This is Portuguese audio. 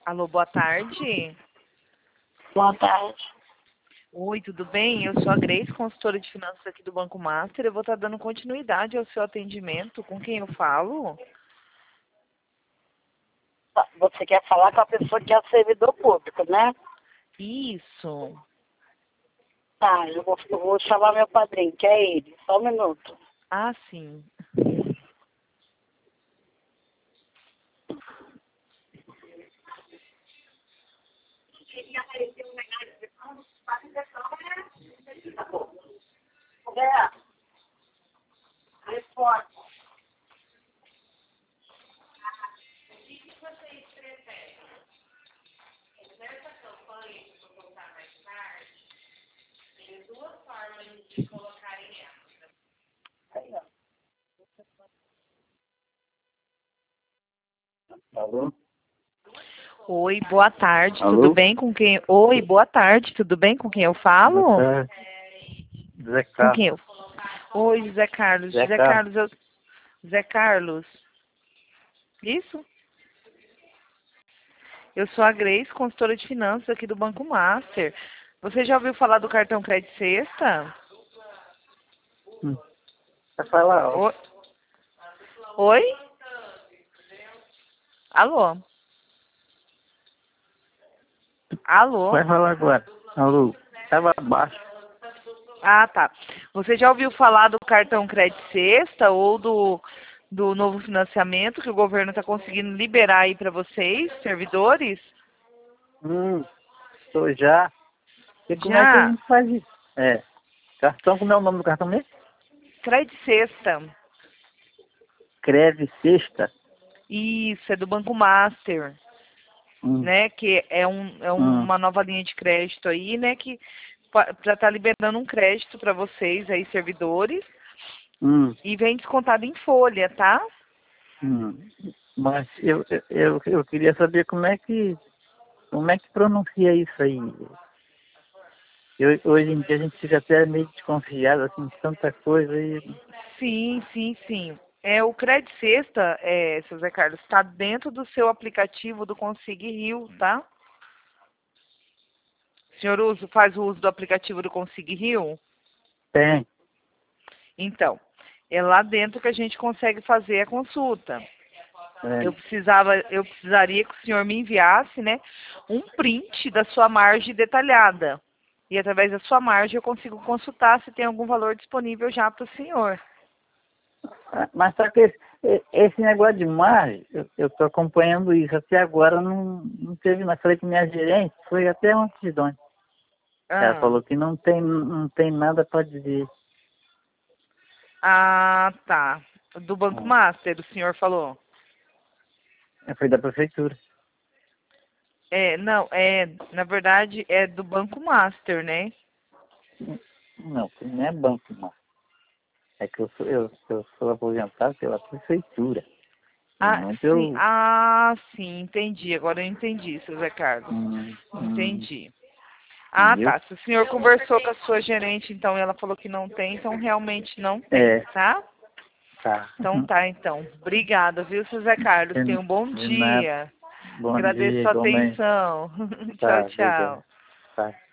Alô, boa tarde. Boa tarde. Oi, tudo bem? Eu sou a Grace, consultora de finanças aqui do Banco Master. Eu vou estar dando continuidade ao seu atendimento. Com quem eu falo? Você quer falar com a pessoa que é servidor público, né? Isso. Tá, eu vou chamar meu padrinho, que é ele. Só um minuto. Ah, sim. Responde. Alô? Oi, boa tarde. Alô? Tudo bem com quem? Oi, boa tarde. Tudo bem com quem eu Boa falo? tarde. Zé Com Carlos. quem eu? Oi, José Carlos. Zé José Carlos. Carlos, José Carlos. Isso? Eu sou a Grace, consultora de finanças aqui do Banco Master. Você já ouviu falar do cartão Crédito Sexta? Vai falar, ó. Oi? Oi? Alô? Alô? Vai falar agora. Alô? Tava abaixo. Ah, tá. Você já ouviu falar do cartão Crédito Sexta ou do novo financiamento que o governo está conseguindo liberar aí para vocês, servidores? Tô já. E como é que a Já. gente faz isso? É. Cartão, como é o nome do cartão mesmo? Crédito Sexta. Creve Sexta. Isso, é do Banco Master, Hum. né? Que é Hum. uma nova linha de crédito aí, né? Que já está liberando um crédito para vocês aí, servidores, Hum. e vem descontado em folha, tá? Hum. Mas eu queria saber como é que pronuncia isso aí. Hoje em dia a gente fica até meio desconfiado, assim, de tanta coisa e... Sim, sim, sim. O Crédito Sexta, seu Zé Carlos, está dentro do seu aplicativo do Consig Rio, tá? O senhor faz o uso do aplicativo do Consig Rio? Tem. Então, é lá dentro que a gente consegue fazer a consulta. É. Eu precisaria que o senhor me enviasse, né, um print da sua margem detalhada. E através da sua margem eu consigo consultar se tem algum valor disponível já para o senhor. Mas só que esse negócio de margem, eu tô acompanhando isso. Até agora não teve, mas falei que minha gerente foi até antes de ontem. Ela Ah, falou que não tem nada para dizer. ah, tá. Do Banco Master, o senhor falou. Foi da prefeitura. Não, na verdade é do Banco Master, né? Não é banco, não. É que eu sou aposentado pela prefeitura. E Ah, não sim. pelo... Ah, sim, entendi. Agora eu entendi, seu Zé Carlos. Entendi. Ah, Entendeu? tá. Se o senhor conversou com a sua gerente, então, e ela falou que não tem, então realmente não tem, É, tá? tá. Então tá, então. Obrigada, viu, seu Zé Carlos? Tenha um bom De nada. dia. Bom Agradeço dia, sua igualmente. atenção. Tchau, Tá, obrigado. tchau. Tá.